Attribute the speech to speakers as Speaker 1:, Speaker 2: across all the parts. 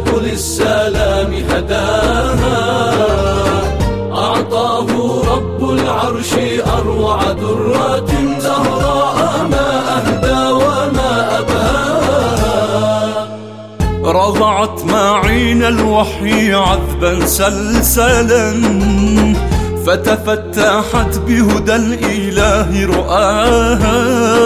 Speaker 1: سبل السلام هداها، أعطاه رب العرش أروع درات زهراء ما أهدى وما أبهاها.
Speaker 2: رضعت معين الوحي عذبا سلسلا، فتفتحت بهدى الإله رؤاها،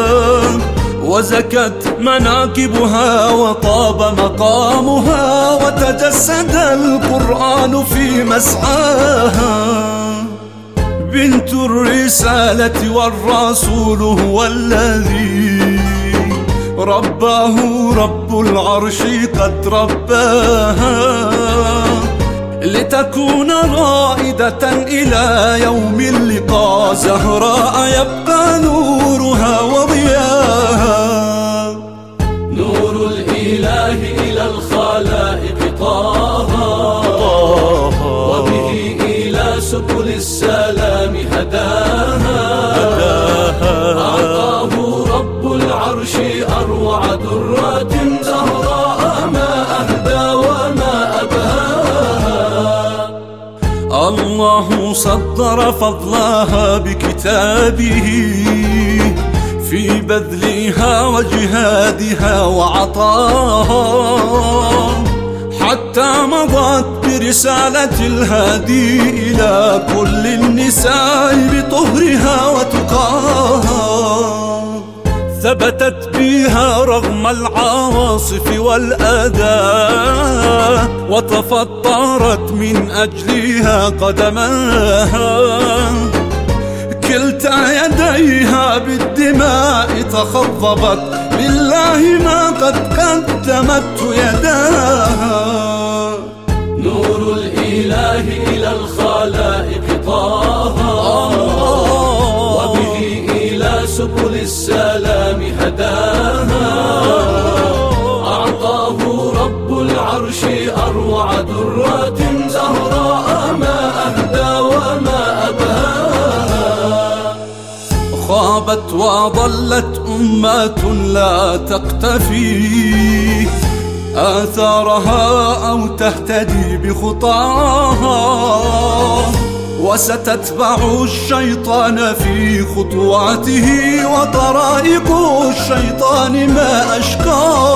Speaker 2: وزكت مناكبها وطاب مقامها، وتجسد القرآن في مسعاها. بنت الرسالة والرسول هو الذي رباه رب العرش قد رباها، لتكون رائدة إلى يوم اللقاء، زهراء يبقى نورها وضياها.
Speaker 1: نور الإله إلى الخلائق طاها، وبه إلى سبل السلام هداها، أعطاه رب العرش أروع درات زهراء ما أهدى وما أبهاها.
Speaker 2: الله صدر فضلها بكتابه في بذلها وجهادها وعطاها، حتى مضت برسالة الهادي إلى كل النساء بطهرها وتقاها. ثبتت بها رغم العواصف والأذى، وتفطرت من أجلها قدماها، كلتا يديها بالدماء تخضبت، لله ما قد قدمت يداها.
Speaker 1: نور الإله إلى الخلائق طاها، وبه إلى سبل السلام هداها، أعطاه رب العرش أروع درات زهراء ما أهدى وما أبهاها.
Speaker 2: خابت وضلت أمة لا تقتفي آثارها أو تهتدي بخطاها، وستتبع الشيطان في خطواته، وطرائق الشيطان ما أشقاها.